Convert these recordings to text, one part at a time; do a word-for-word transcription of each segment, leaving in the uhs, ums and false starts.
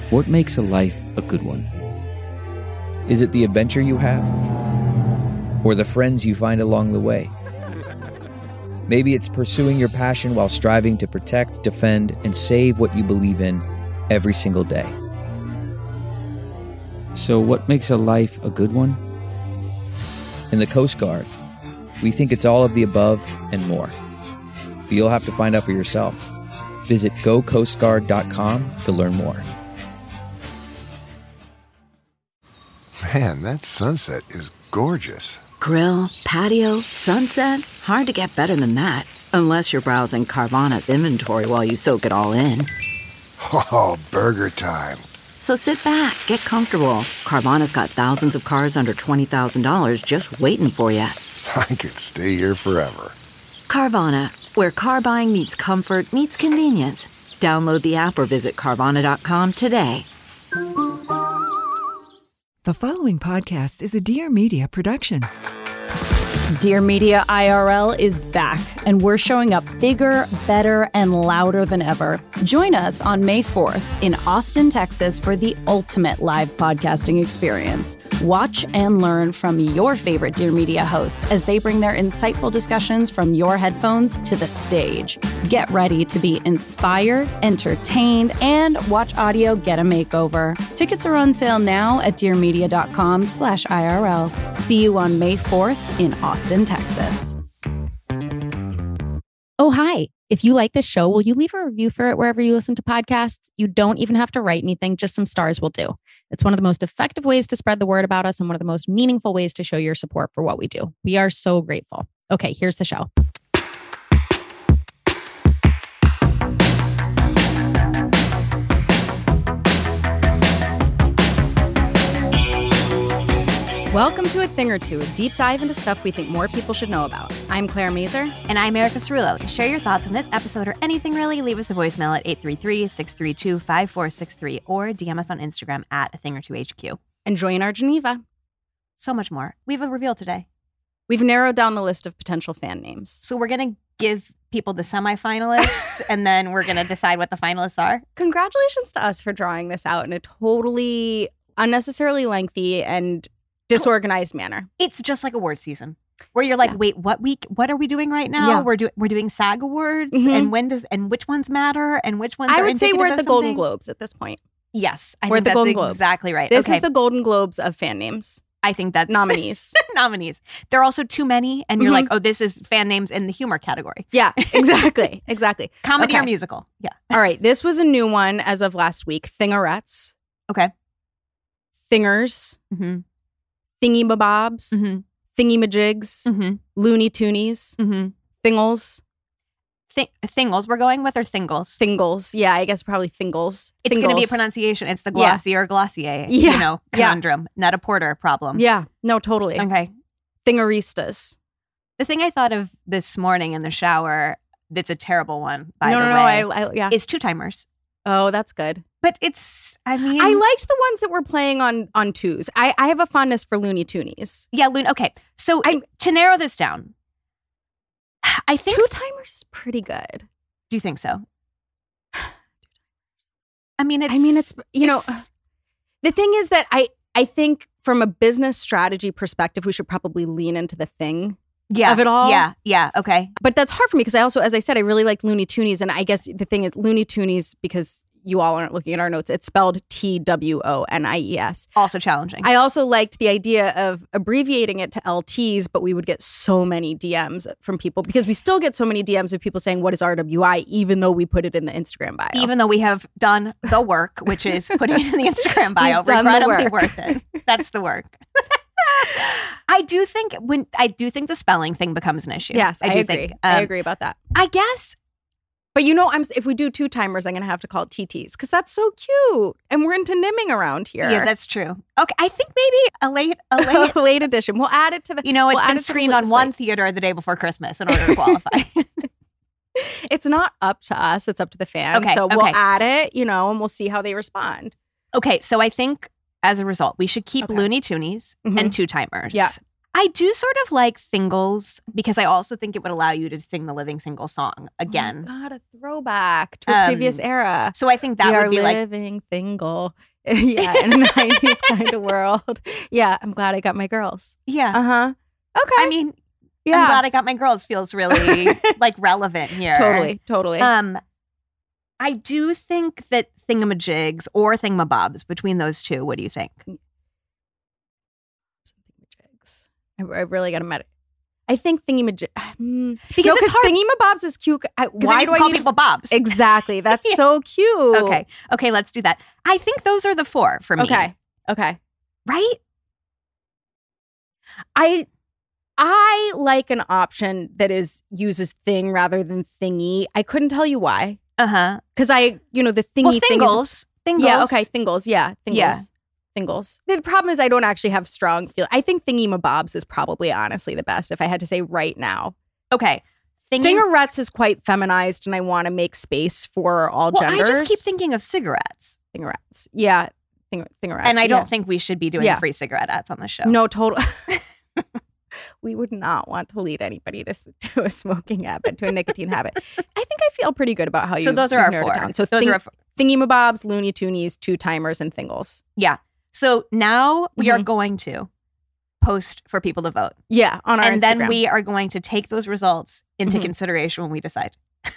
What makes a life a good one? Is it the adventure you have? Or the friends you find along the way? Maybe it's pursuing your passion while striving to protect, defend, and save what you believe in every single day. So what makes a life a good one? In the Coast Guard, we think it's all of the above and more. But you'll have to find out for yourself. Visit go coast guard dot com to learn more. Man, that sunset is gorgeous. Grill, patio, sunset. Hard to get better than that. Unless you're browsing Carvana's inventory while you soak it all in. Oh, burger time. So sit back, get comfortable. Carvana's got thousands of cars under twenty thousand dollars just waiting for you. I could stay here forever. Carvana, where car buying meets comfort, meets convenience. Download the app or visit Carvana dot com today. The following podcast is a Dear Media production. Dear Media I R L is back, and we're showing up bigger, better, and louder than ever. Join us on May fourth in Austin, Texas for the ultimate live podcasting experience. Watch and learn from your favorite Dear Media hosts as they bring their insightful discussions from your headphones to the stage. Get ready to be inspired, entertained, and watch audio get a makeover. Tickets are on sale now at dear media dot com slash I R L. See you on May fourth in Austin, Texas. Oh, hi. If you like this show, will you leave a review for it wherever you listen to podcasts? You don't even have to write anything, just some stars will do. It's one of the most effective ways to spread the word about us and one of the most meaningful ways to show your support for what we do. We are so grateful. Okay, here's the show. Welcome to A Thing or Two, a deep dive into stuff we think more people should know about. I'm Claire Mazer. And I'm Erica Cerullo. To share your thoughts on this episode or anything really, leave us a voicemail at eight three three, six three two, five four six three or D M us on Instagram at A Thing or Two H Q. And join our Geneva. So much more. We have a reveal today. We've narrowed down the list of potential fan names. So we're going to give people the semifinalists and then we're going to decide what the finalists are. Congratulations to us for drawing this out in a totally unnecessarily lengthy and disorganized manner. It's just like award season where you're like, yeah. wait, what week? What are we doing right now? Yeah. We're doing we're doing SAG Awards, mm-hmm. and when does and which ones matter and which ones? I are would say we're at the something? Golden Globes at this point. Yes, I we're think at the that's Golden Globes. Exactly right. This okay. is the Golden Globes of fan names. I think that's nominees. nominees. There are also too many, and you're mm-hmm. like, oh, this is fan names in the humor category. Yeah, exactly, exactly. Comedy okay. or musical? Yeah. All right, this was a new one as of last week. Thingerettes. Okay. Thingers. Mm-hmm. Thingy-mabobs, mm-hmm. thingy-majigs, mm-hmm. Looney Toonies, mm-hmm. Thingles. Th- thingles we're going with or Thingles? Thingles. Yeah, I guess probably Thingles. It's going to be a pronunciation. It's the Glossier Glossier, yeah. you know, conundrum, yeah. not a Porter problem. Yeah, no, totally. Okay. Thingeristas. The thing I thought of this morning in the shower that's a terrible one, by no, the no, way, no, I, I, yeah. is two-timers. Oh, that's good. But it's, I mean... I liked the ones that were playing on on twos. I, I have a fondness for Looney Toonies. Yeah, Loon. Okay, so I, to narrow this down, I think... Two-timers is pretty good. Do you think so? I mean, it's... I mean, it's, you it's, know... The thing is that I, I think from a business strategy perspective, we should probably lean into the thing yeah, of it all. Yeah, yeah, okay. But that's hard for me because I also, as I said, I really like Looney Toonies. And I guess the thing is Looney Toonies, because you all aren't looking at our notes, it's spelled T W O N I E S. Also challenging. I also liked the idea of abbreviating it to L Ts, but we would get so many D Ms from people because we still get so many D Ms of people saying, what is R W I, even though we put it in the Instagram bio. Even though we have done the work, which is putting it in the Instagram bio. Regrettably worth it. That's the work. I do think when I do think the spelling thing becomes an issue. Yes, I, I do agree. think. Um, I agree about that. I guess. But you know, I'm if we do two timers, I'm going to have to call it T Ts because that's so cute, and we're into nimming around here. Yeah, that's true. Okay, I think maybe a late, a late, late edition. We'll add it to the. You know, it's we'll been it screened on one theater the day before Christmas in order to qualify. It's not up to us; it's up to the fans. Okay, so okay. we'll add it, you know, and we'll see how they respond. Okay, so I think as a result, we should keep okay. Looney Toonies mm-hmm. and two timers. Yeah. I do sort of like Thingles because I also think it would allow you to sing the Living Single song again. Oh my God, a throwback to a Um, previous era. So I think that we would are be like living single. Yeah, in a nineties kind of world. Yeah, I'm glad I got my girls. yeah. Uh-huh. Okay. I mean, yeah. I'm glad I got my girls feels really like relevant here. Totally, totally. Um, I do think that thingamajigs or thingamabobs, between those two, what do you think? I, I really got to met. I think thingamajig. Mm, Because no, it's because hard. thingamabobs is cute. I, 'Cause then why you do can I call need people bobs? Exactly. That's Yeah. so cute. Okay. Okay, let's do that. I think those are the four for me. Okay. Okay. Right? I I like an option that is uses thing rather than thingy. I couldn't tell you why. Uh-huh. Because I, you know, the thingy Well, thing is Thingles. Thingles. yeah. Okay, thingles. Yeah, thingles. Yeah. Thingles. The problem is I don't actually have strong feel. I think thingy-mabobs is probably honestly the best if I had to say right now. Okay. Thingy- Fingerettes is quite feminized, and I want to make space for all well, genders. I just keep thinking of cigarettes. Fingerettes. Yeah, thing, fingerettes. And I don't yeah. think we should be doing Yeah. free cigarette ads on the show. No, total. We would not want to lead anybody to, to a smoking habit, to a nicotine habit. I think I feel pretty good about how you. So those are you've our narrowed it four. down. So those thing, are our four. thingy-mabobs, Looney Toonies, two timers, and thingles. Yeah. So now we are Mhm. going to post for people to vote. Yeah, on our and Instagram. then we are going to take those results into Mhm. consideration when we decide.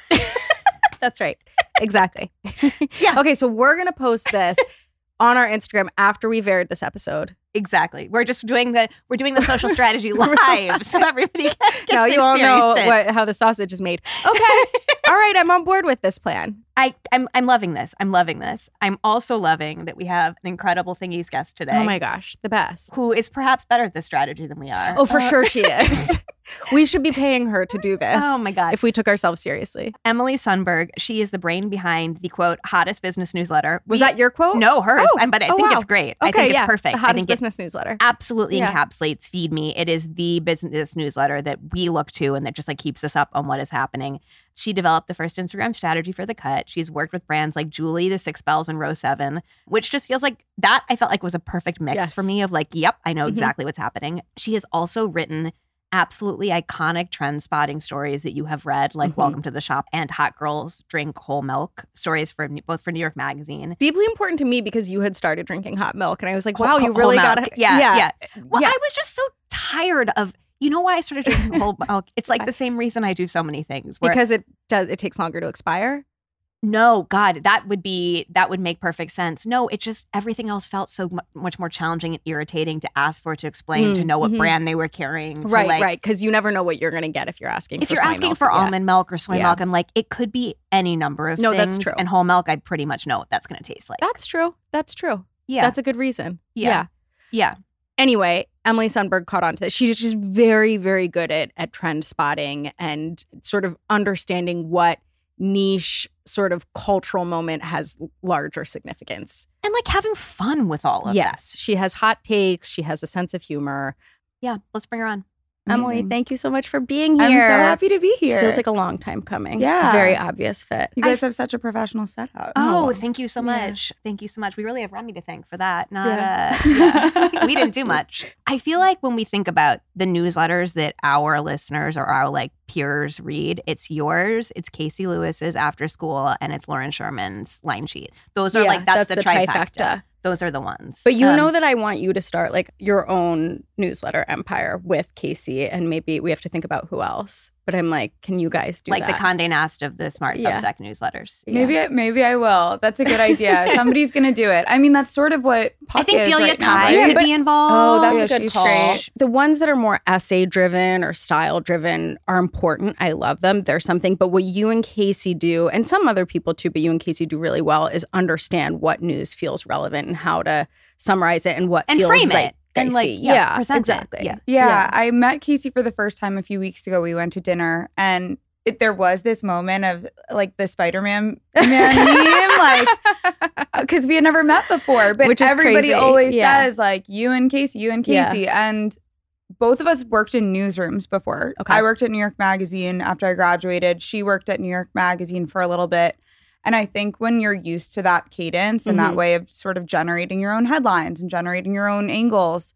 That's right. Exactly. Yeah. Okay, so we're gonna post this on our Instagram after we've aired this episode. Exactly. We're just doing the we're doing the social strategy live, so everybody gets Now to you all know experience it. what, how the sausage is made. Okay. All right, I'm on board with this plan. I, I'm I'm loving this. I'm loving this. I'm also loving that we have an incredible Thingies guest today. Oh my gosh, the best. Who is perhaps better at this strategy than we are. Oh, for Uh, sure she is. We should be paying her to do this. Oh my God. If we took ourselves seriously. Emily Sundberg, she is the brain behind the quote hottest business newsletter. Was We- that your quote? No, hers. Oh. and but I Oh, think wow. it's great. Okay, I think it's yeah. perfect. The I hottest think it business newsletter. absolutely Yeah. encapsulates Feed Me. It is the business newsletter that we look to and that just like keeps us up on what is happening. She developed the first Instagram strategy for The Cut. She's worked with brands like Julie, The Six Bells, and Row seven, which just feels like that I felt like was a perfect mix Yes. for me of like, yep, I know Mhm. exactly what's happening. She has also written absolutely iconic trend spotting stories that you have read, like Mhm. Welcome to the Shop and Hot Girls Drink Whole Milk, stories for both for New York Magazine. Deeply important to me because you had started drinking hot milk, and I was like, Whole- wow, you whole really milk. got it. Yeah, yeah. Well, Yeah. I was just so tired of, you know why I started drinking whole milk? It's like the same reason I do so many things. where- Because it does. It takes longer to expire. no, God, that would be, that would make perfect sense. No, it just, everything else felt so mu- much more challenging and irritating to ask for, to explain, to Mm, know what mhm. brand they were carrying. to, Right, like, right. Because you never know what you're going to get if you're asking If for you're soy asking milk. for Yeah. almond milk or soy Yeah. milk, I'm like, it could be any number of No, things. that's true. And whole milk, I pretty much know what that's going to taste like. That's true. That's true. yeah. That's a good reason. Yeah. yeah. yeah. Anyway, Emily Sundberg caught on to this. She's just very, very good at, at trend spotting and sort of understanding what niche sort of cultural moment has larger significance. And like having fun with all of that. Yes, she has hot takes. She has a sense of humor. Yeah. Let's bring her on. Emily, Amazing. thank you so much for being I'm here. so happy to be This here. feels like a long time coming. Yeah. Very obvious fit. You guys have such a professional setup. Oh, thank you so Yeah. much. Thank you so much. We really have Remy to thank for that. Not Yeah. uh, yeah. We didn't do much. I feel like when we think about the newsletters that our listeners or our like peers read, it's yours, it's Casey Lewis's After School, and it's Lauren Sherman's Line Sheet. Those are Yeah, like that's, that's the, the trifecta. trifecta. Those are the ones. But you Um, know that I want you to start like your own newsletter empire with Casey, and maybe we have to think about who else. But I'm like, can you guys do like that? the Condé Nast of the Smart Yeah. Substack newsletters. Yeah. Maybe I, maybe I will. That's a good idea. Somebody's gonna do it. I mean, that's sort of what Puck I think is Delia right now, Ty right? could be involved. Oh, that's Yeah, a good she's call. great. The ones that are more essay driven or style driven are important. I love them. There's something. But what you and Casey do, and some other people too, but you and Casey do really well, is understand what news feels relevant and how to summarize it and what and feels frame it and zeitgeisty. like yeah, present exactly. it. Yeah. Yeah, Yeah. I met Casey for the first time a few weeks ago. We went to dinner, and it, there was this moment of like the Spider-Man man meme, like because we had never met before, but Which is everybody crazy. always Yeah. says like you and Casey, you and Yeah. Casey, and both of us worked in newsrooms before. Okay. I worked at New York Magazine after I graduated. She worked at New York Magazine for a little bit. And I think when you're used to that cadence and Mhm. that way of sort of generating your own headlines and generating your own angles,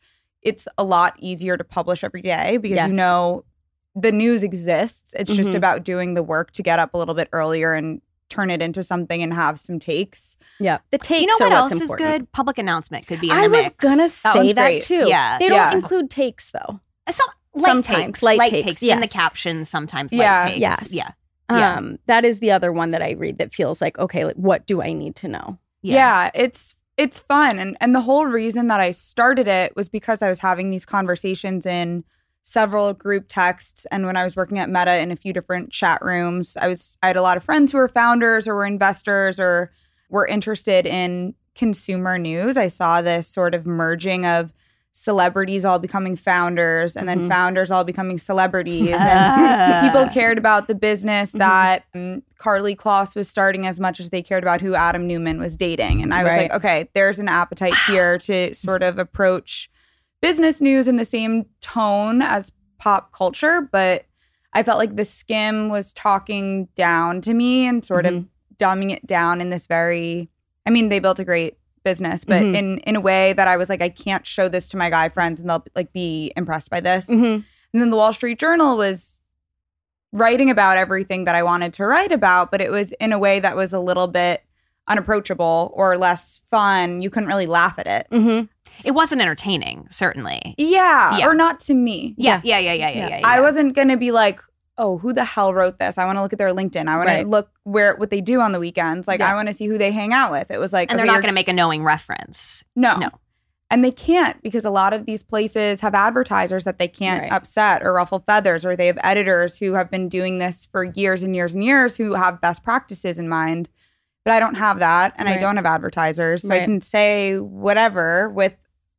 it's a lot easier to publish every day because Yes. you know the news exists. It's just Mhm. about doing the work to get up a little bit earlier and turn it into something and have some takes. Yeah. The takes You know are what what's else important. is good? Public announcement could be in I the was mix. gonna That say one's that great. too. Yeah. They don't Yeah. include takes though. Some, light Sometimes, takes, light light takes, takes in the yes. captions. Sometimes Yeah. light takes. Yes. Yeah. Yeah. Um, that is the other one that I read that feels like, okay, like what do I need to know? Yeah, it's it's fun. And and the whole reason that I started it was because I was having these conversations in several group texts. And when I was working at Meta in a few different chat rooms, I was I had a lot of friends who were founders or were investors or were interested in consumer news. I saw this sort of merging of celebrities all becoming founders and then Mhm. founders all becoming celebrities. And people cared about the business Mhm. that um, Carly Kloss was starting as much as they cared about who Adam Newman was dating. And I was Right. like, okay, there's an appetite here to sort of approach business news in the same tone as pop culture. But I felt like the Skim was talking down to me and sort of dumbing it down in this very, I mean, they built a great business, but Mhm. in in a way that I was like, I can't show this to my guy friends and they'll like be impressed by this. Mhm. And then the Wall Street Journal was writing about everything that I wanted to write about, but it was in a way that was a little bit unapproachable or less fun. You couldn't really laugh at it. Mhm. It wasn't entertaining, certainly. Yeah, Yeah. or not to me. Yeah. Yeah. Yeah. Yeah. Yeah. Yeah. yeah, I yeah. wasn't going to be like, oh, who the hell wrote this? I want to look at their LinkedIn. I want Right. to look where what they do on the weekends. Like, Yeah. I want to see who they hang out with. It was like, And they're okay, not you're- going to make a knowing reference. No. No. And they can't because a lot of these places have advertisers that they can't Right. upset or ruffle feathers, or they have editors who have been doing this for years and years and years who have best practices in mind. But I don't have that, and I Right. don't have advertisers. So I Right. can say whatever with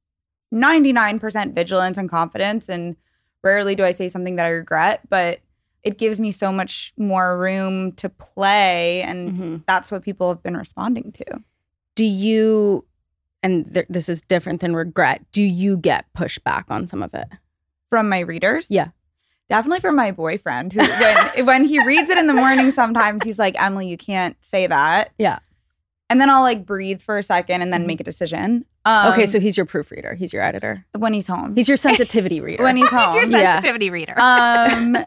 ninety-nine percent vigilance and confidence. And rarely do I say something that I regret, but it gives me so much more room to play. And Mhm. that's what people have been responding to. Do you, and th- this is different than regret, do you get pushback on some of it? From my readers? Yeah. Definitely from my boyfriend, who when when he reads it in the morning, sometimes he's like, Emily, you can't say that. Yeah. And then I'll like breathe for a second and then Mhm. make a decision. Um, Okay, so he's your proofreader. He's your editor. when he's home. He's your sensitivity reader. when he's He's home. your Yeah. sensitivity reader. um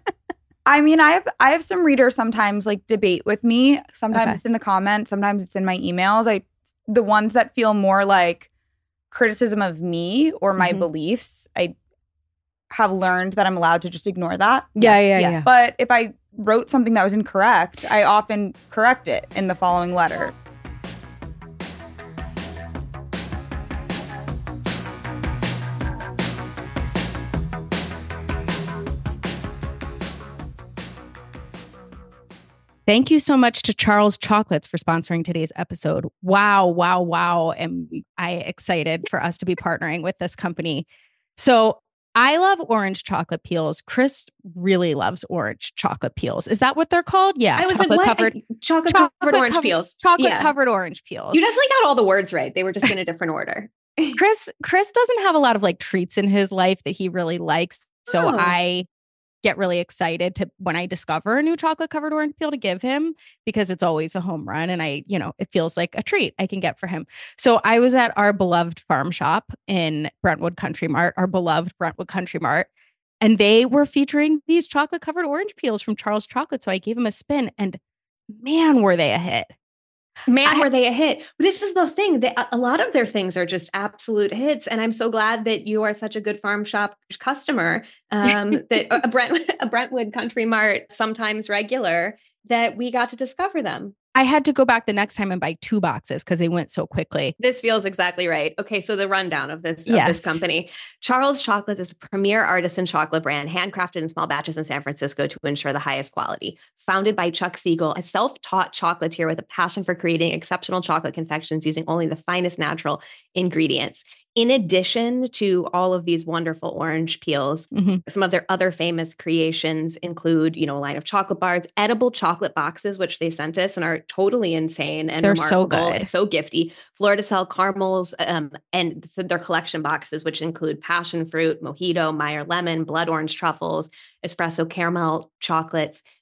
I mean, I have I have some readers sometimes like debate with me. Sometimes Okay. it's in the comments, sometimes it's in my emails. I the ones that feel more like criticism of me or my Mhm. beliefs, I have learned that I'm allowed to just ignore that. yeah, yeah, yeah. Yeah. But if I wrote something that was incorrect, I often correct it in the following letter. Thank you so much to Charles Chocolates for sponsoring today's episode. Wow, wow, wow. Am I excited for us to be partnering with this company. So I love orange chocolate peels. Chris really loves orange chocolate peels. Is that what they're called? Yeah. I was like, chocolate what? covered I- chocolate, covered orange covered- peels. Chocolate Yeah. covered orange peels. You definitely got all the words right. They were just in a different order. Chris Chris doesn't have a lot of like treats in his life that he really likes. So Oh. I get really excited to when I discover a new chocolate covered orange peel to give him because it's always a home run and I, you know, it feels like a treat I can get for him. So I was at our beloved farm shop in Brentwood Country Mart, our beloved Brentwood Country Mart, and they were featuring these chocolate covered orange peels from Charles Chocolate. So I gave him a spin and man, were they a hit. Man, I- were they a hit. This is the thing. They, a lot of their things are just absolute hits. And I'm so glad that you are such a good farm shop customer, um, that a, Brent, a Brentwood Country Mart, sometimes regular, that we got to discover them. I had to go back the next time and buy two boxes because they went so quickly. This feels exactly right. Okay, so the rundown of this, of Yes. this company. Charles Chocolates is a premier artisan chocolate brand, handcrafted in small batches in San Francisco to ensure the highest quality. Founded by Chuck Siegel, a self-taught chocolatier with a passion for creating exceptional chocolate confections using only the finest natural ingredients. In addition to all of these wonderful orange peels, Mhm. some of their other famous creations include, you know, a line of chocolate bars, edible chocolate boxes, which they sent us and are totally insane and They're so remarkable, good. so gifty. Fleur de Sel caramels, um, and so their collection boxes, which include passion fruit, mojito, Meyer lemon, blood orange truffles, espresso caramel chocolates,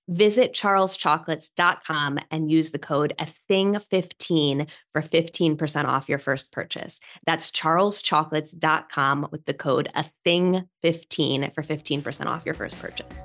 Visit charles chocolates dot com and use the code a thing fifteen for fifteen percent off your first purchase. That's charles chocolates dot com with the code a thing fifteen for fifteen percent off your first purchase.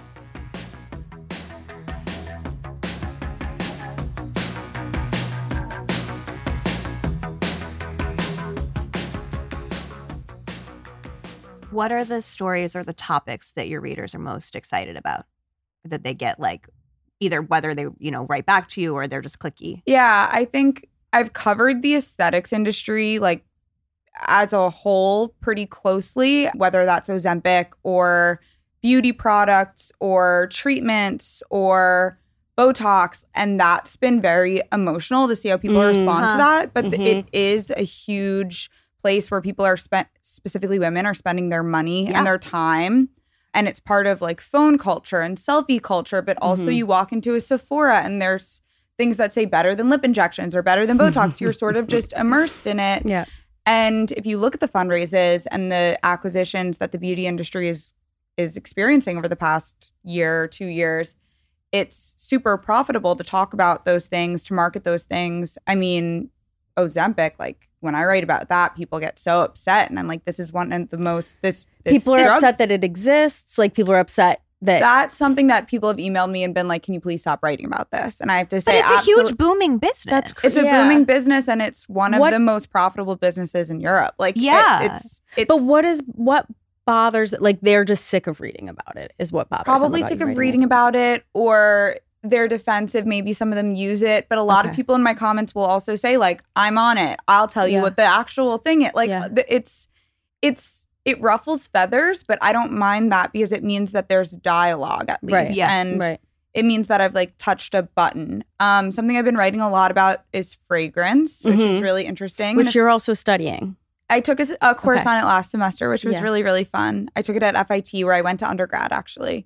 What are the stories or the topics that your readers are most excited about? That they get, like, either whether they, you know, write back to you or they're just clicky? Yeah, I think I've covered the aesthetics industry, like, as a whole pretty closely, whether that's Ozempic or beauty products or treatments or Botox. And that's been very emotional to see how people mm-hmm. respond to that. But mm-hmm. it is a huge place where people are spent, specifically women, are spending their money yeah. and their time. And it's part of like phone culture and selfie culture. But also mm-hmm. you walk into a Sephora and there's things that say better than lip injections or better than Botox. You're sort of just immersed in it. Yeah. And if you look at the fundraises and the acquisitions that the beauty industry is is experiencing over the past year, two years, it's super profitable to talk about those things, to market those things. I mean, Ozempic, like, when I write about that, people get so upset. And I'm like, this is one of the most, this, this people are drug- upset that it exists. Like, people are upset that. That's something that people have emailed me and been like, can you please stop writing about this? And I have to say, but it's absolute- a huge booming business. That's, it's a yeah. booming business, and it's one of what? the most profitable businesses in Europe. Like, yeah. it, it's, it's. But what is, what bothers, like, they're just sick of reading about it is what bothers Probably them sick about of reading it. about it, or they're defensive. Maybe some of them use it, but a lot okay. of people in my comments will also say, like, I'm on it. I'll tell you yeah. what the actual thing is. Like, yeah. the, it's, it's, it ruffles feathers, but I don't mind that because it means that there's dialogue at least. Right. Yeah. And right. it means that I've like touched a button. Um, something I've been writing a lot about is fragrance, which mm-hmm. is really interesting. Which you're also studying. I took a, a course okay. on it last semester, which was yeah. really, really fun. I took it at F I T, where I went to undergrad, actually.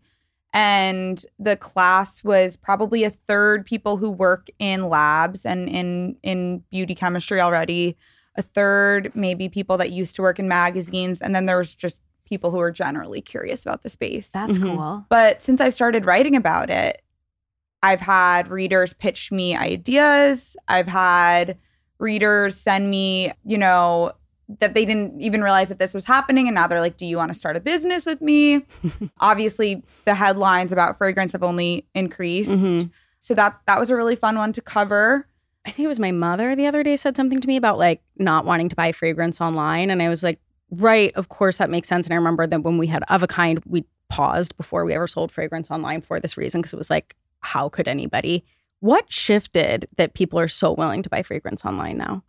And the class was probably a third people who work in labs and in in beauty chemistry already, a third maybe people that used to work in magazines, and then there was just people who are generally curious about the space. That's mm-hmm. cool. But since I've started writing about it, I've had readers pitch me ideas. I've had readers send me, you know, that they didn't even realize that this was happening. And now they're like, do you want to start a business with me? Obviously, the headlines about fragrance have only increased. Mm-hmm. So that's, that was a really fun one to cover. I think it was my mother the other day said something to me about like not wanting to buy fragrance online. And I was like, right, of course that makes sense. And I remember that when we had Of a Kind, we paused before we ever sold fragrance online for this reason, because it was like, how could anybody? What shifted that people are so willing to buy fragrance online now?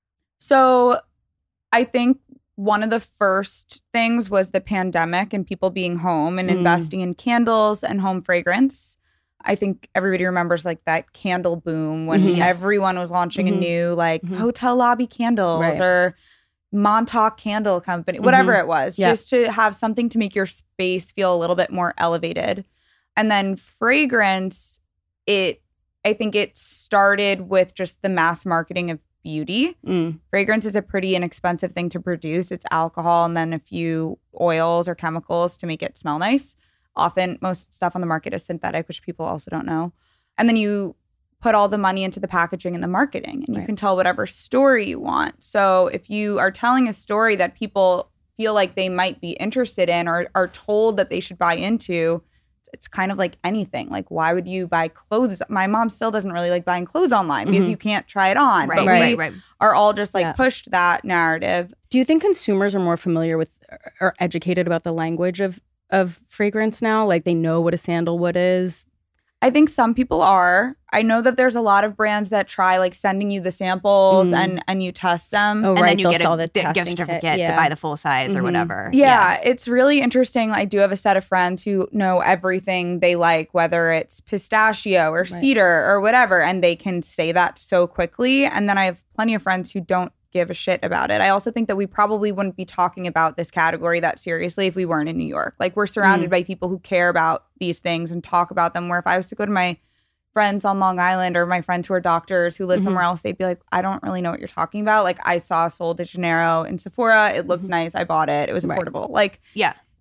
So I think one of the first things was the pandemic and people being home and Mm. investing in candles and home fragrance. I think everybody remembers like that candle boom when Mhm. everyone was launching Mhm. a new like Mhm. hotel lobby candles Right. or Montauk Candle Company, whatever Mhm. it was, Yeah. just to have something to make your space feel a little bit more elevated. And then fragrance, it I think it started with just the mass marketing of beauty. Mm. Fragrance is a pretty inexpensive thing to produce. It's alcohol and then a few oils or chemicals to make it smell nice. Often, most stuff on the market is synthetic, which people also don't know. And then you put all the money into the packaging and the marketing, and you Right. can tell whatever story you want. So if you are telling a story that people feel like they might be interested in or are told that they should buy into, it's kind of like anything. Like, why would you buy clothes? My mom still doesn't really like buying clothes online because Mhm. you can't try it on. Right, but right, we right. are all just like Yeah. pushed that narrative. Do you think consumers are more familiar with or educated about the language of of fragrance now? Like they know what a sandalwood is? I think some people are. I know that there's a lot of brands that try like sending you the samples Mm. and and you test them. Oh, And right. then you They'll get sell a the d- gift testing kit. certificate to Yeah. buy the full size or Mhm. whatever. Yeah, it's really interesting. I do have a set of friends who know everything they like, whether it's pistachio or Right. cedar or whatever, and they can say that so quickly. And then I have plenty of friends who don't give a shit about it. I also think that we probably wouldn't be talking about this category that seriously if we weren't in New York. Like, we're surrounded Mm. by people who care about these things and talk about them, where if I was to go to my friends on Long Island or my friends who are doctors who live Mhm. somewhere else, they'd be like, I don't really know what you're talking about. Like, I saw Sol de Janeiro in Sephora. It looked Mhm. nice. I bought it. It was Right. affordable. Like, Yeah.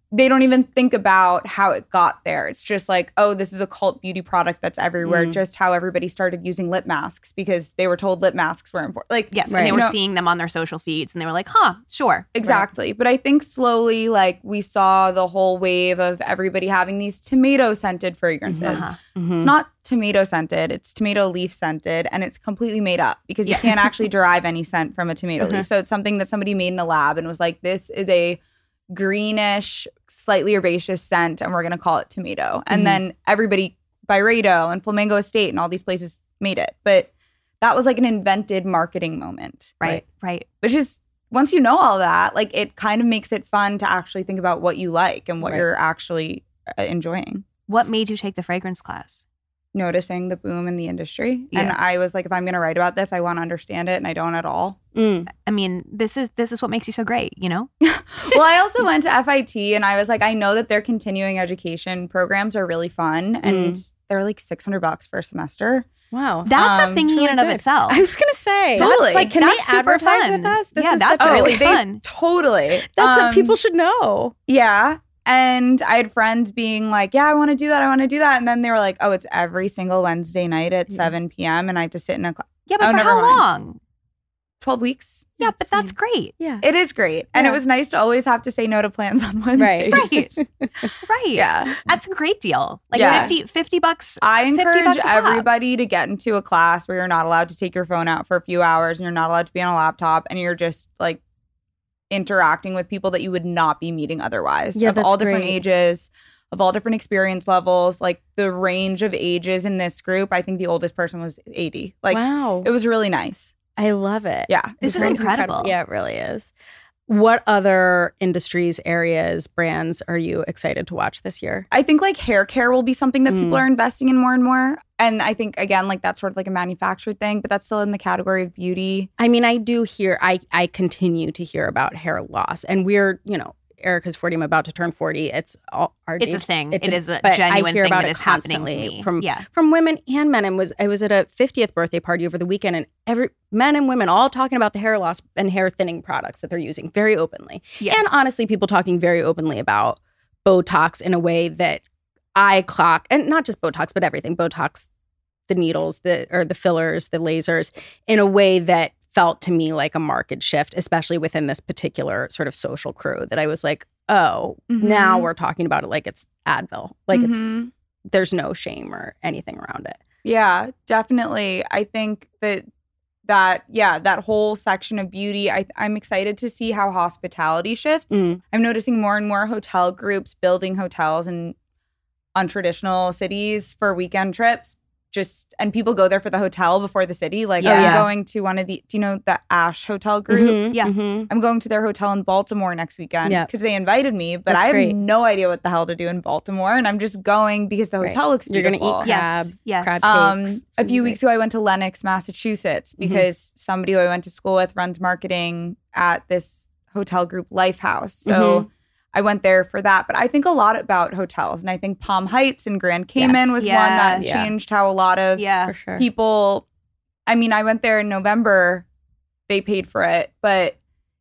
they don't even think about how it got there. It's just like, oh, this is a cult beauty product that's everywhere. Mm. Just how everybody started using lip masks because they were told lip masks were important. Like, yes, Right. and they you were know- seeing them on their social feeds, and they were like, "Huh, sure." Exactly. But I think slowly, like, we saw the whole wave of everybody having these tomato scented fragrances. Uh-huh. Mhm. It's not tomato scented, it's tomato leaf scented, and it's completely made up because you can't actually derive any scent from a tomato leaf. So it's something that somebody made in a lab and was like, this is a greenish, slightly herbaceous scent, and we're going to call it tomato. And Mhm. then everybody, Byredo and Flamingo Estate and all these places made it. But that was like an invented marketing moment. Right, right. Which is, once you know all that, like it kind of makes it fun to actually think about what you like and what Right. you're actually uh, enjoying. What made you take the fragrance class? Noticing the boom in the industry. Yeah. And I was like, if I'm going to write about this, I want to understand it, and I don't at all. Mm. I mean, this is this is what makes you so great, you know? Well, I also went to F I T, and I was like, I know that their continuing education programs are really fun, and they're like six hundred bucks for a semester. Wow. That's Um, a thing it's in really and of good. itself. I was gonna say, Totally. That's like, can That's they super advertise fun. with us? This Yeah, is that's such really a, they fun. totally. That's Um, what people should know. Yeah. And I had friends being like, yeah, I want to do that. I want to do that. And then they were like, oh, it's every single Wednesday night at Yeah. seven p.m. And I have to sit in a class. Yeah, but Oh, for never how mind. long? twelve weeks. Yeah, but that's great. Yeah. It is great. And Yeah. it was nice to always have to say no to plans on Wednesdays. Right. Right. Yeah. That's a great deal. Like Yeah. fifty, fifty bucks. I fifty encourage bucks a pop. everybody to get into a class where you're not allowed to take your phone out for a few hours and you're not allowed to be on a laptop and you're just like interacting with people that you would not be meeting otherwise. Yeah, of that's all different great. ages, of all different experience levels. Like the range of ages in this group, I think the oldest person was eighty. Like wow. it was really nice. I love it. Yeah. This is It's incredible. Yeah, it really is. What other industries, areas, brands are you excited to watch this year? I think like hair care will be something that Mm. people are investing in more and more. And I think, again, like that's sort of like a manufactured thing, but that's still in the category of beauty. I mean, I do hear, I, I continue to hear about hair loss. And we're, you know, Erica's forty, I'm about to turn forty. It's all our It's a age. thing. It's It a- is a but genuine I hear thing about that it is happening to constantly me. from Yeah. from women and men. And was I was at a fiftieth birthday party over the weekend, and every men and women all talking about the hair loss and hair thinning products that they're using very openly. Yeah. And honestly, people talking very openly about Botox in a way that I clock, and not just Botox, but everything. Botox, the needles, the or the fillers, the lasers, in a way that felt to me like a market shift, especially within this particular sort of social crew, that I was like, oh, Mhm. now we're talking about it like it's Advil. Like it's Mhm. there's no shame or anything around it. Yeah, definitely. I think that that yeah, that whole section of beauty, I, I'm excited to see how hospitality shifts. Mm. I'm noticing more and more hotel groups building hotels in untraditional cities for weekend trips. Just and people go there for the hotel before the city. Like Yeah. I'm Yeah. going to one of the. Do you know the Ash Hotel Group? Mhm, Yeah. mhm. I'm going to their hotel in Baltimore next weekend Yeah. because they invited me, but That's I have great. no idea what the hell to do in Baltimore, and I'm just going because the Right. hotel looks You're beautiful. gonna eat Yes. crabs, Yes. crab Um, cakes. It's a gonna few be weeks ago, I went to Lenox, Massachusetts, Mhm. because somebody who I went to school with runs marketing at this hotel group, Lifehouse. So Mhm. I went there for that. But I think a lot about hotels, and I think Palm Heights and Grand Cayman Yes. was Yeah. one that Yeah. changed how a lot of Yeah. for sure. people. I mean, I went there in November. They paid for it, but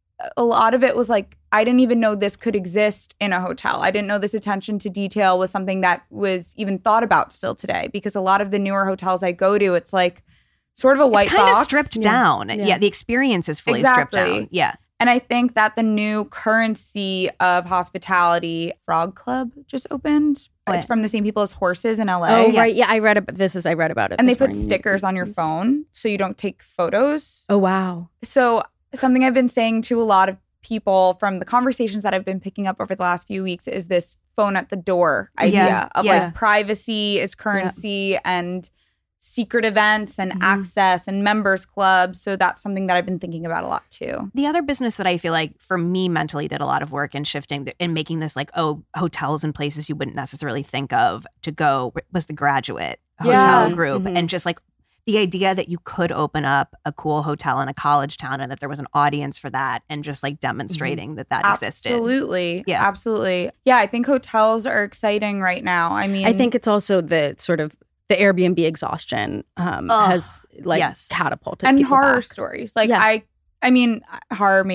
a lot of it was like, I didn't even know this could exist in a hotel. I didn't know this attention to detail was something that was even thought about still today, because a lot of the newer hotels I go to, it's like sort of a white It's kind box. of stripped Yeah. down. Yeah. Yeah. The experience is fully stripped Exactly. down. Yeah. And I think that the new currency of hospitality, Frog Club just opened. What? It's from the same people as Horses in L A. Oh, Yeah. right. Yeah, I read about this. Is I read about it. And they this put morning. stickers on your phone so you don't take photos. Oh, wow. So something I've been saying to a lot of people from the conversations that I've been picking up over the last few weeks is this phone at the door idea Yeah, of yeah. like privacy is currency and secret events and Mhm. access and members clubs. So that's something that I've been thinking about a lot too. The other business that I feel like for me mentally did a lot of work in shifting th- and making this like, oh, hotels and places you wouldn't necessarily think of to go was the Graduate Hotel Yeah. Group. Mhm. And just like the idea that you could open up a cool hotel in a college town and that there was an audience for that, and just like demonstrating that that existed. Absolutely. Yeah. Absolutely. Yeah. I think hotels are exciting right now. I mean, I think it's also the sort of the Airbnb exhaustion um, Ugh, has like yes. catapulted and people horror back. stories. Like Yeah. I, I mean, horror maybe. No,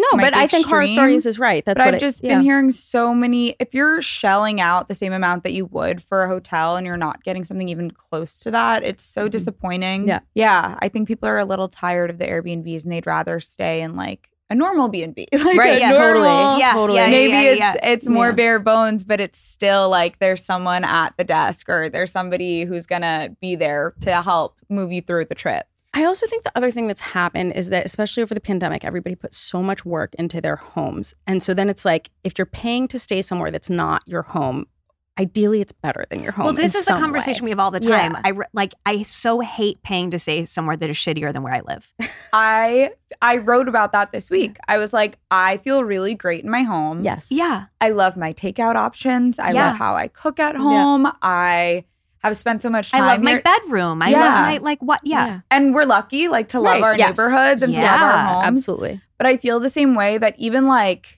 might but be I think Horror extreme, Stories is right. That's but what I've it- just yeah. been hearing so many. If you're shelling out the same amount that you would for a hotel and you're not getting something even close to that, it's so Mhm. disappointing. Yeah. Yeah. I think people are a little tired of the Airbnbs and they'd rather stay in like a normal B and B. Like Right, a yeah, normal, totally. Yeah, Totally. yeah, yeah, Maybe yeah, it's yeah. it's more Yeah. bare bones, but it's still like there's someone at the desk or there's somebody who's gonna be there to help move you through the trip. I also think the other thing that's happened is that, especially over the pandemic, everybody put so much work into their homes. And so then it's like, if you're paying to stay somewhere that's not your home, ideally it's better than your home. Well, this in is a some conversation way. we have all the time. Yeah. I re- like I so hate paying to stay somewhere that is shittier than where I live. I I wrote about that this week. I was like, I feel really great in my home. Yes. Yeah. I love my takeout options. I Yeah. love how I cook at home. I have spent so much time I love my here. bedroom. I Yeah. love my like what yeah. And we're lucky like to love Right, our yes. neighborhoods and to love Yes, our homes. Absolutely. But I feel the same way that even like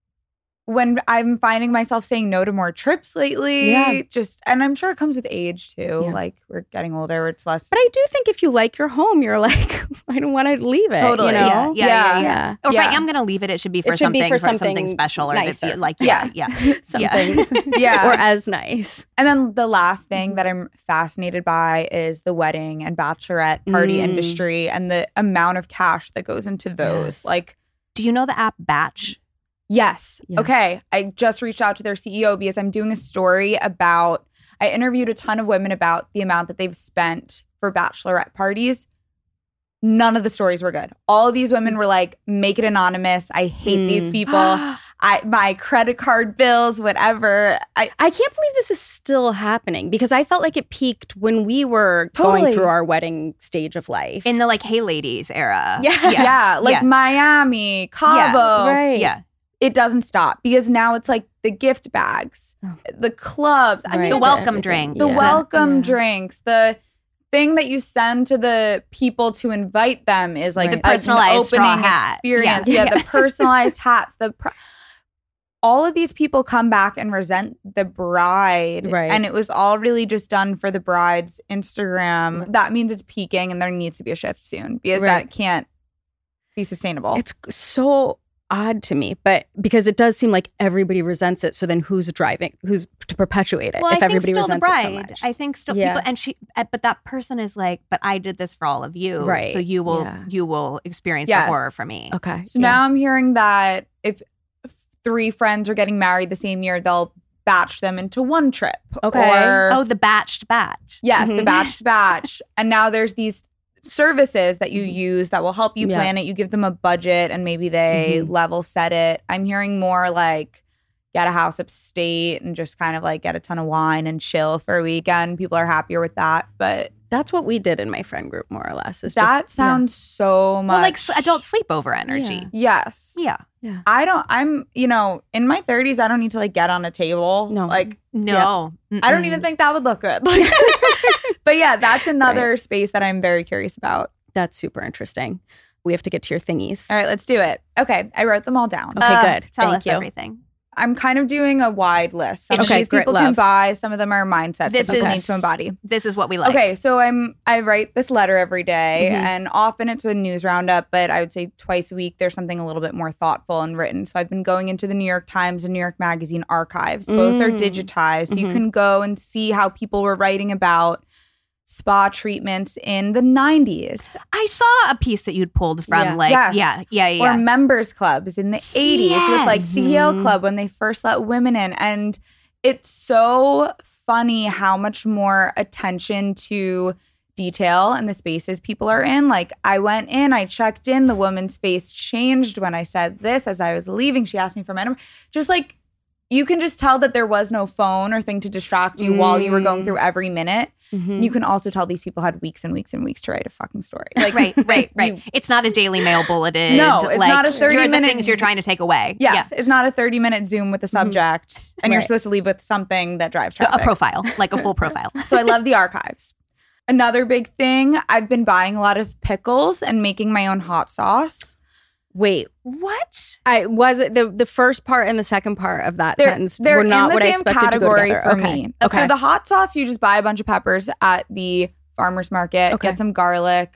when I'm finding myself saying no to more trips lately, Yeah. just and I'm sure it comes with age too. Yeah. Like we're getting older, it's less. But I do think if you like your home, you're like, I don't want to leave it. Totally. You Yeah, know? yeah, yeah, yeah. Yeah. Or if Yeah. I am gonna leave it, it should be for It should be something for something, something special or that'd be nicer. like yeah, yeah. Something. Yeah. Or as nice. And then the last thing that I'm fascinated by is the wedding and bachelorette party Mm. industry and the amount of cash that goes into those. Yes. Like, Do you know the app Batch? yes. Yeah. Okay. I just reached out to their C E O because I'm doing a story about, I interviewed a ton of women about the amount that they've spent for bachelorette parties. None of the stories were good. All of these women were like, make it anonymous. I hate Mm. these people. I my credit card bills, whatever. I I can't believe this is still happening because I felt like it peaked when we were Totally. going through our wedding stage of life. In the like Hey Ladies era. Yeah. Yes. yeah, like yeah. Miami, Cabo. right. yeah. It doesn't stop because now it's like the gift bags, Oh. the clubs. I Right. mean, The it's- welcome Everything. drinks. the Yeah. welcome Yeah. drinks, the thing that you send to the people to invite them is like Right. The an personalized straw opening hat. experience. Yeah. Yeah, the personalized hats. The pr- all of these people come back and resent the bride, Right. and it was all really just done for the bride's Instagram. That means it's peaking, and there needs to be a shift soon because Right. that can't be sustainable. It's so odd to me, but because it does seem like everybody resents it. So then who's driving? Who's to perpetuate it Well, if I think everybody still the resents bride. it so much? I think still Yeah. people, and she, uh, but that person is like, but I did this for all of you, Right. So you will, Yeah. you will experience Yes. the horror for me. Okay. So now I'm hearing that if three friends are getting married the same year, they'll batch them into one trip. Okay. Or, Oh, the batched batch. yes, the Mhm. batch to batch. And now there's these services that you use that will help you Yeah. plan it. You give them a budget and maybe they Mhm. level set it. I'm hearing more like get a house upstate and just kind of like get a ton of wine and chill for a weekend. People are happier with that. But That's what we did in my friend group, more or less. It's that just, sounds so much Well, like s- adult sleepover energy. Yes. Yeah. Yeah. I don't, I'm, you know, in my thirties, I don't need to like get on a table. No. Like, No, I don't Mm-mm. even think that would look good. Like, but yeah, that's another space that I'm very curious about. That's super interesting. We have to get to your thingies. All right, let's do it. Okay, I wrote them all down. Okay, Uh, good. Tell Thank us you. everything. I'm kind of doing a wide list. Some Okay, of these great, people can love. buy, some of them are mindsets This that people is- need to embody. This is what we like. Okay, so I'm I write this letter every day, Mhm. and often it's a news roundup, but I would say twice a week there's something a little bit more thoughtful and written. So I've been going into the New York Times and New York Magazine archives. Both are Mm. digitized, so you Mhm. can go and see how people were writing about spa treatments in the nineties I saw a piece that you'd pulled from Yeah. like, Yes. yeah, yeah, yeah. or members clubs in the eighties with like Yes. the Yale Mhm. Club when they first let women in. And it's so funny how much more attention to detail and the spaces people are in. Like I went in, I checked in, the woman's face changed when I said this as I was leaving. She asked me for my number. Just like you can just tell that there was no phone or thing to distract you while you were going Mm. through every minute. Mhm. You can also tell these people had weeks and weeks and weeks to write a fucking story. Like right, right, right. you- It's not a Daily Mail bulletin. No, it's like, not a here are the thirty-minute things you're trying to take away. Yes, it's not a thirty minute Zoom with the subject, and you're Right. supposed to leave with something that drives Yeah. A traffic. profile, like a full profile. So I love the archives. Another big thing, I've been buying a lot of pickles and making my own hot sauce. Wait, What? I was it the the first part and the second part of that They're, sentence they're were not in the what I same expected to go category together. for okay. me. Okay. So the hot sauce, you just buy a bunch of peppers at the farmer's market, Okay. get some garlic,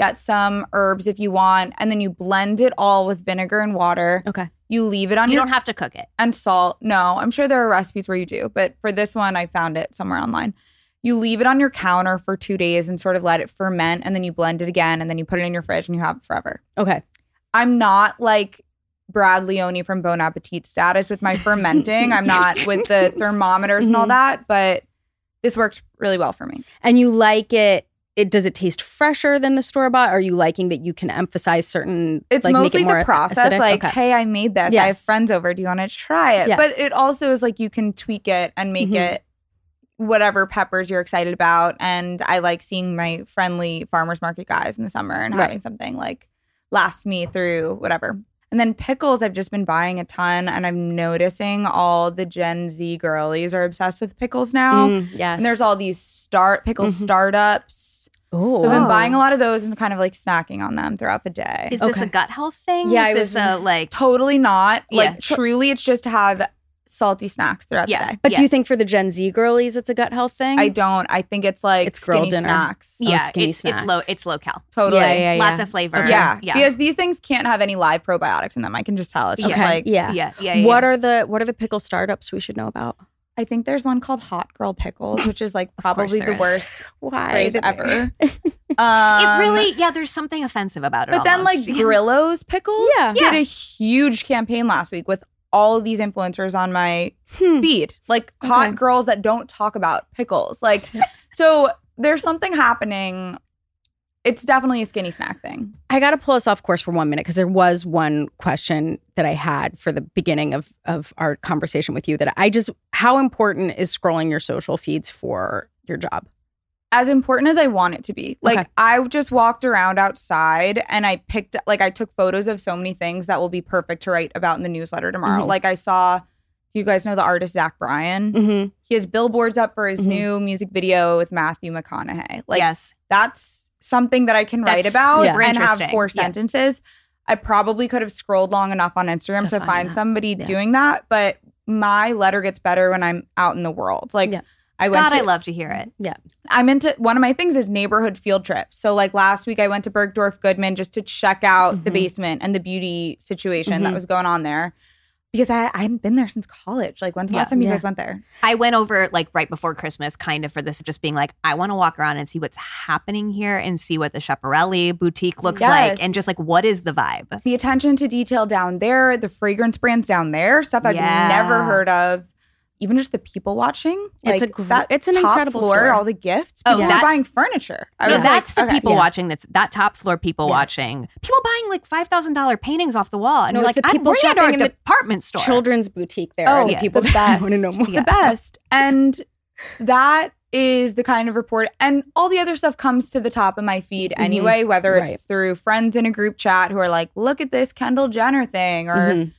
get some herbs if you want, and then you blend it all with vinegar and water. Okay. You leave it on You your don't have to cook it. and salt. No, I'm sure there are recipes where you do, but for this one, I found it somewhere online. You leave it on your counter for two days and sort of let it ferment, and then you blend it again, and then you put it in your fridge and you have it forever. Okay. I'm not like Brad Leone from Bon Appetit status with my fermenting. I'm not with the thermometers and all that, but this worked really well for me. And you like it, it does it taste fresher than the store-bought? Are you liking that you can emphasize certain... It's like, make mostly it more the process. acidic? Like, Okay. hey, I made this. I have Yes. friends over. Do you want to try it? Yes. But it also is like you can tweak it and make Mhm. it whatever peppers you're excited about. And I like seeing my friendly farmers market guys in the summer and Right. having something like last me through whatever. And then pickles, I've just been buying a ton, and I'm noticing all the Gen Z girlies are obsessed with pickles now. Mm, yes. And there's all these start pickle Mhm. startups. Oh. So I've been buying a lot of those and kind of like snacking on them throughout the day. Is this Okay. a gut health thing? Yeah, I Is this was- a like? Totally not. Yeah. Like truly, it's just to have salty snacks throughout Yeah. the day. But Yeah. do you think for the Gen Z girlies, it's a gut health thing? I don't. I think it's like It's girl skinny dinner. snacks. Oh, Yeah, skinny it's it's low. snacks. It's low cal. Totally. Yeah, yeah, yeah. Lots of flavor. Okay. Yeah. yeah. Because these things can't have any live probiotics in them. I can just tell. It's just Okay. like, yeah. yeah, yeah, yeah. What are the what are the pickle startups we should know about? I think there's one called Hot Girl Pickles, which is like Of course probably there the is. worst Why? phrase did- ever. It Um, really, yeah. There's something offensive about it. But then, like, almost. Grillo's Pickles Yeah. did Yeah. a huge campaign last week with all of these influencers on my Hmm. feed, like hot Okay. girls that don't talk about pickles. Like, so there's something happening. It's definitely a skinny snack thing. I got to pull us off course for one minute because there was one question that I had for the beginning of of our conversation with you that I just, how important is scrolling your social feeds for your job? As important as I want it to be. Like, Okay. I just walked around outside and I picked, like, I took photos of so many things that will be perfect to write about in the newsletter tomorrow. Mhm. Like, I saw, you guys know the artist Zach Bryan? Mm-hmm. He has billboards up for his Mhm. new music video with Matthew McConaughey. Like, yes, that's something that I can write That's about super and have interesting. four Yeah. sentences. I probably could have scrolled long enough on Instagram To to, find find that. somebody Yeah. doing that, but my letter gets better when I'm out in the world. Like, Yeah. I went God, to, I love to hear it. I'm into, one of my things is neighborhood field trips. So like last week I went to Bergdorf Goodman just to check out the Mhm. basement and the beauty situation that Mhm. was going on there. Because I, I hadn't been there since college. Like, when's the Yeah. last time you Yeah. guys went there? I went over like right before Christmas, kind of for this, just being like, I want to walk around and see what's happening here and see what the Schiaparelli boutique looks Yes. like, and just like what is the vibe. The attention to detail down there, the fragrance brands down there, stuff I've Yeah. never heard of. Even just the people watching. It's like, a gr- that it's an top incredible floor, store. all the gifts. Oh, People that's- are buying furniture. I No, was that's like, the okay. people yeah. watching. That's that top floor people Yes. watching. People buying like five thousand dollar paintings off the wall, and No, you're it's like, the I'm people we're at our shopping in the department store. Children's boutique there. Oh, and the yeah, people the that best. want to know more. The best. And that is the kind of report. And all the other stuff comes to the top of my feed Mhm. anyway, whether it's Right. through friends in a group chat who are like, look at this Kendall Jenner thing, or Mhm.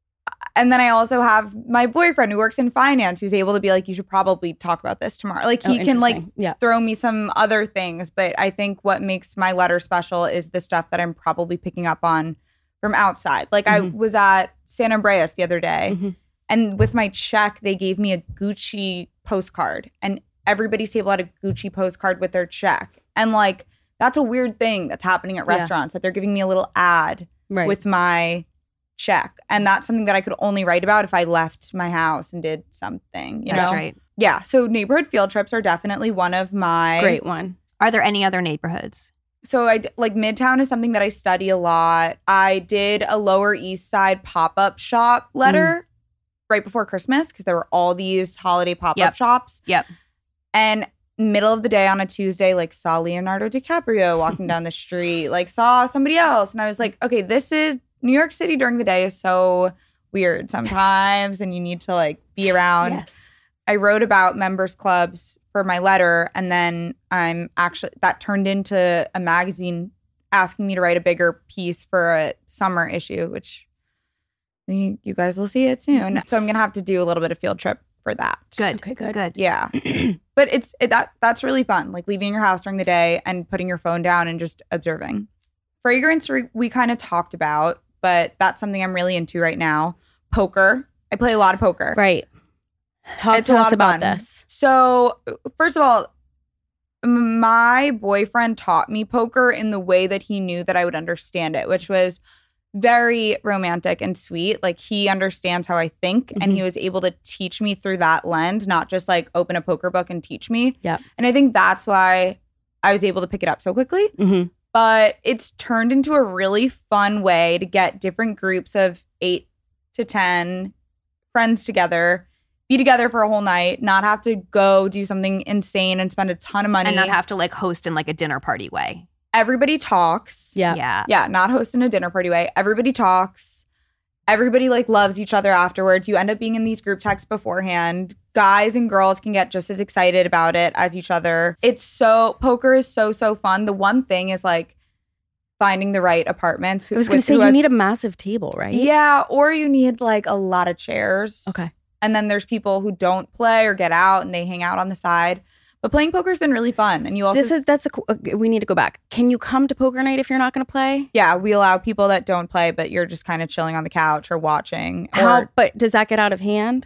and then I also have my boyfriend who works in finance who's able to be like, you should probably talk about this tomorrow. Like, Oh, he can like interesting. yeah. throw me some other things. But I think what makes my letter special is the stuff that I'm probably picking up on from outside. Like, I Mhm. was at San Andreas the other day, Mhm. and with my check, they gave me a Gucci postcard, and everybody's table had a Gucci postcard with their check. And like, that's a weird thing that's happening at Yeah. restaurants, that they're giving me a little ad Right. with my check. And that's something that I could only write about if I left my house and did something, you That's know? right. Yeah. So neighborhood field trips are definitely one of my Great one. Are there any other neighborhoods? So I d- like Midtown is something that I study a lot. I did a Lower East Side pop-up shop letter right before Christmas because there were all these holiday pop-up Yep. shops. Yep. And middle of the day on a Tuesday, like saw Leonardo DiCaprio walking down the street, like saw somebody else. And I was like, okay, this is New York City during the day is so weird sometimes. And you need to like be around. Yes. I wrote about members clubs for my letter, and then I'm actually that turned into a magazine asking me to write a bigger piece for a summer issue, which you, you guys will see it soon. So I'm gonna have to do a little bit of field trip for that. Good. Okay, good. Good. Yeah, but it's it, that that's really fun. Like leaving your house during the day and putting your phone down and just observing. Fragrance we, we kind of talked about, but that's something I'm really into right now. Poker. I play a lot of poker. Right. Talk It's to a lot us of about fun. this. So, first of all, my boyfriend taught me poker in the way that he knew that I would understand it, which was very romantic and sweet. Like, he understands how I think, mm-hmm. and he was able to teach me through that lens, not just like open a poker book and teach me. Yeah. And I think that's why I was able to pick it up so quickly. Mm-hmm. But it's turned into a really fun way to get different groups of eight to ten friends together, be together for a whole night, not have to go do something insane and spend a ton of money. And not have to like host in like a dinner party way. Everybody talks. Yeah. Yeah. Yeah, not host in a dinner party way. Everybody talks. Everybody like loves each other afterwards. You end up being in these group texts beforehand. Guys and girls can get just as excited about it as each other. It's so, poker is so, so fun. The one thing is like finding the right apartments. I was going to say, you has, need a massive table, right? Yeah, or you need like a lot of chairs. Okay. And then there's people who don't play or get out and they hang out on the side. But playing poker's been really fun. And you also... This is, that's a, we need to go back. Can you come to poker night if you're not going to play? Yeah, we allow people that don't play, but you're just kind of chilling on the couch or watching. How? Or, but does that get out of hand?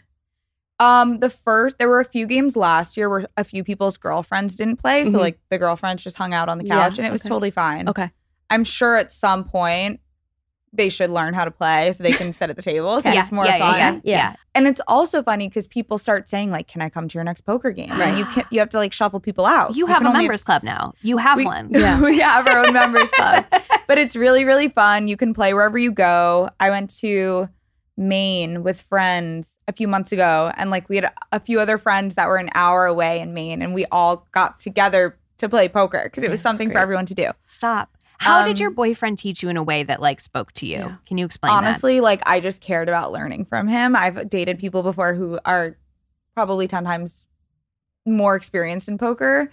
Um, the first, there were a few games last year where a few people's girlfriends didn't play. Mm-hmm. So like the girlfriends just hung out on the couch, yeah, and it was okay. totally fine. Okay. I'm sure at some point they should learn how to play so they can sit at the table. Yeah, it's more yeah, fun. yeah, yeah, yeah. And it's also funny because people start saying like, "Can I come to your next poker game?" Right. And you can you have to like shuffle people out. You so have you a can members ex- club now. You have we, one. Yeah, we have our own members club. But it's really really fun. You can play wherever you go. I went to Maine with friends a few months ago, and like we had a few other friends that were an hour away in Maine, and we all got together to play poker because it was That's something great. for everyone to do. Stop. How Um, did your boyfriend teach you in a way that like spoke to you? Yeah. Can you explain Honestly, like I just cared about learning from him. I've dated people before who are probably ten times more experienced in poker,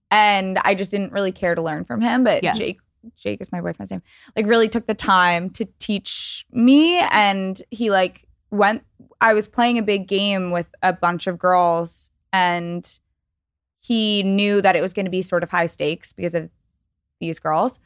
and I just didn't really care to learn from him. But Yeah. Jake, Jake is my boyfriend's name, like really took the time to teach me, and he like went. I was playing a big game with a bunch of girls, and he knew that it was going to be sort of high stakes because of these girls.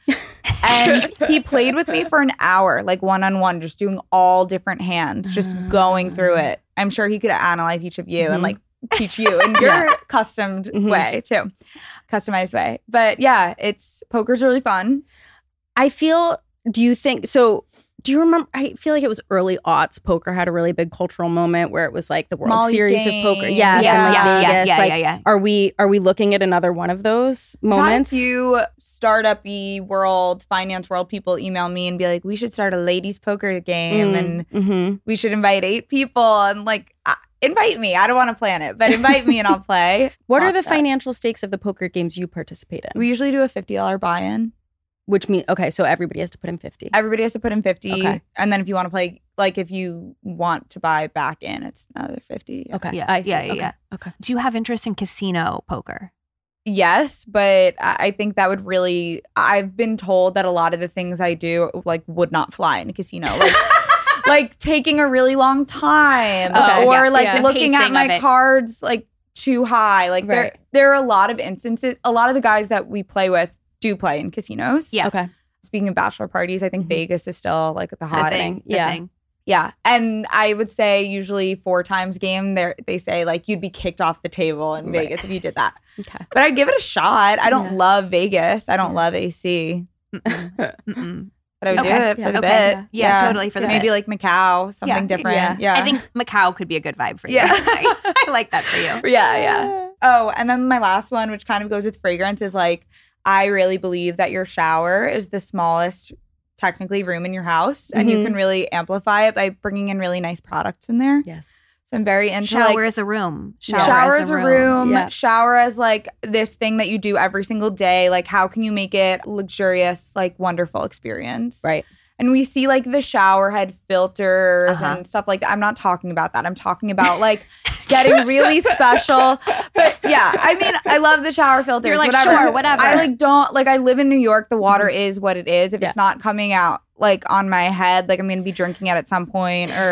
And he played with me for an hour, like one-on-one, just doing all different hands, just going through it. I'm sure he could analyze each of you Mhm. and like teach you in your Yeah. customed Mhm. way too, customized way. But yeah, it's poker's really fun. I feel, do you think, so do you remember, I feel like it was early aughts, poker had a really big cultural moment where it was like the World Molly's Series Game. of poker. Yes, Yeah. and like Yeah, Vegas. yeah, like, yeah, yeah. Are we, are we looking at another one of those moments? Got a few startup-y world, finance world people email me and be like, we should start a ladies poker game Mm, and mhm. we should invite eight people. And like, uh, invite me. I don't want to plan it, but invite me and I'll play. What are Off the that. financial stakes of the poker games you participate in? We usually do a fifty dollars buy-in. Which means, okay, so everybody has to put in fifty. Everybody has to put in fifty. Okay. And then if you want to play, like if you want to buy back in, it's another fifty. Yeah. Okay. Yeah, I see. yeah, yeah, okay. yeah. Okay. Do you have interest in casino poker? Yes, but I I think that would really, I've been told that a lot of the things I do like would not fly in a casino. Like, like taking a really long time Okay, or yeah, like yeah. looking Pacing at my of it. cards like too high. Like Right. there, there are a lot of instances, a lot of the guys that we play with do play in casinos. Yeah. Okay. Speaking of bachelor parties, I think Mhm. Vegas is still like the The hot thing. the yeah. thing. Yeah. And I would say usually four times game, they they say like you'd be kicked off the table in Right. Vegas if you did that. Okay. But I'd give it a shot. I don't Yeah. love Vegas. I don't Yeah. love A C. Mm-mm. Mm-mm. But I would Okay. do it Yeah. for the Okay. bit. Yeah, totally for the Maybe bit. like Macau, something Yeah. different. Yeah. Yeah. I think Macau could be a good vibe for you. Yeah. I, I like that for you. Yeah, yeah. Oh, and then my last one, which kind of goes with fragrance, is like I really believe that your shower is the smallest technically room in your house, and you Mhm. can really amplify it by bringing in really nice products in there. Yes. So I'm very into Shower like is a room. shower, Shower, as a room, Yeah. shower as like this thing that you do every single day. Like how can you make it luxurious, like wonderful experience? Right. And we see like the shower head filters Uh-huh. and stuff like that. I'm not talking about that. I'm talking about like getting really special. But yeah, I mean, I love the shower filters. You're like, whatever. sure, whatever. I like don't like I live in New York. The water Mhm. is what it is. If Yeah. it's not coming out like on my head, like I'm gonna be drinking it at some point, or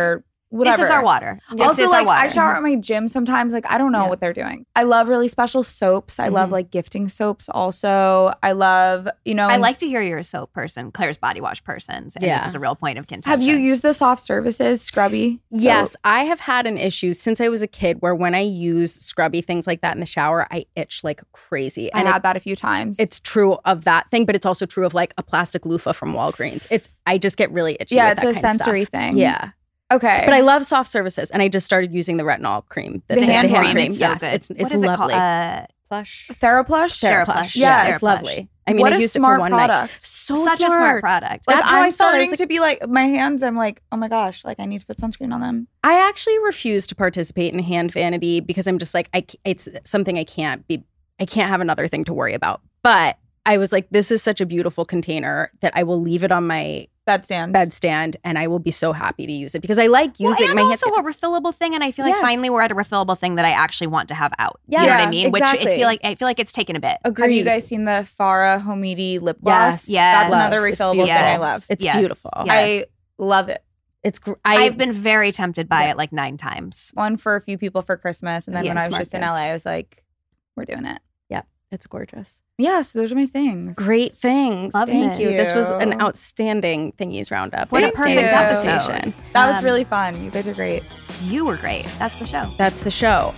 whatever. This is our water. This also, is like our water. I shower at my gym sometimes. Like I don't know Yeah. what they're doing. I love really special soaps. I love Mhm. like gifting soaps. Also, I love you know. I and- like to hear you're a soap person, Claire's body wash person. And Yeah. this is a real point of contention. Have you used the soft services scrubby? Yes, soap? I have had an issue since I was a kid where when I use scrubby things like that in the shower, I itch like crazy. I And had it, that a few times. it's true of that thing, but it's also true of like a plastic loofah from Walgreens. It's I just get really itchy. yeah, with it's that a kind of sensory stuff. thing. Yeah. Okay. But I love soft services, and I just started using the retinol cream. The hand cream, it's so yes, good. it's it's What is it lovely. called? Uh, Plush. Theraplush. Thera- Theraplush. Yes. Yeah, it's lovely. I mean, What I a used it smart for one product. night. So such a smart product. Like That's how I'm I felt. I was starting like, to be like my hands. I'm like, oh my gosh, like I need to put sunscreen on them. I actually refuse to participate in hand vanity because I'm just like, I, c- it's something I can't be, I can't have another thing to worry about. But I was like, this is such a beautiful container that I will leave it on my Bedstand. bedstand and I will be so happy to use it because I like using well, and my also hand. a refillable thing, and I feel like Yes. finally we're at a refillable thing that I actually want to have out. Yes, you know what I mean? Which exactly. I feel like I feel like it's taken a bit. Agreed. Have you guys seen the Farah Homidi lip gloss? Yes. Yes. That's another It's refillable thing I beautiful. love. It's Yes. beautiful. Yes. I love it. It's gr- I, I've been very tempted by Yeah. it like nine times. One for a few people for Christmas, and then Yeah, when I was smart just in gift. L A, I was like, we're doing it. it's gorgeous. Yeah, so those are my things. Great things. Love Thank it. you. This was an you. outstanding Thingies Roundup. What a and perfect perfect episode. conversation. That was Um, really fun. You guys are great. You were great. That's the show. That's the show.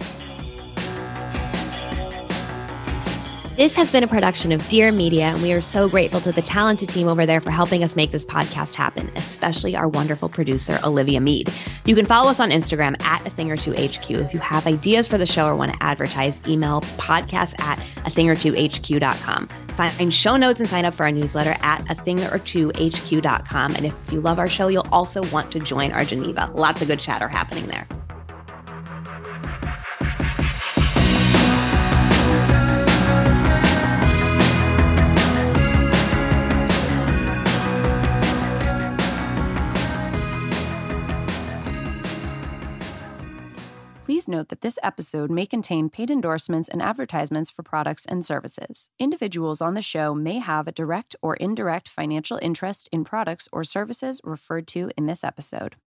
This has been a production of Dear Media, and we are so grateful to the talented team over there for helping us make this podcast happen, especially our wonderful producer, Olivia Mead. You can follow us on Instagram at A Thing or Two H Q. If you have ideas for the show or want to advertise, email podcast at a thing or two h q dot com. Find show notes and sign up for our newsletter at a thing or two h q dot com. And if you love our show, you'll also want to join our Geneva. Lots of good chatter happening there. Please note that this episode may contain paid endorsements and advertisements for products and services. Individuals on the show may have a direct or indirect financial interest in products or services referred to in this episode.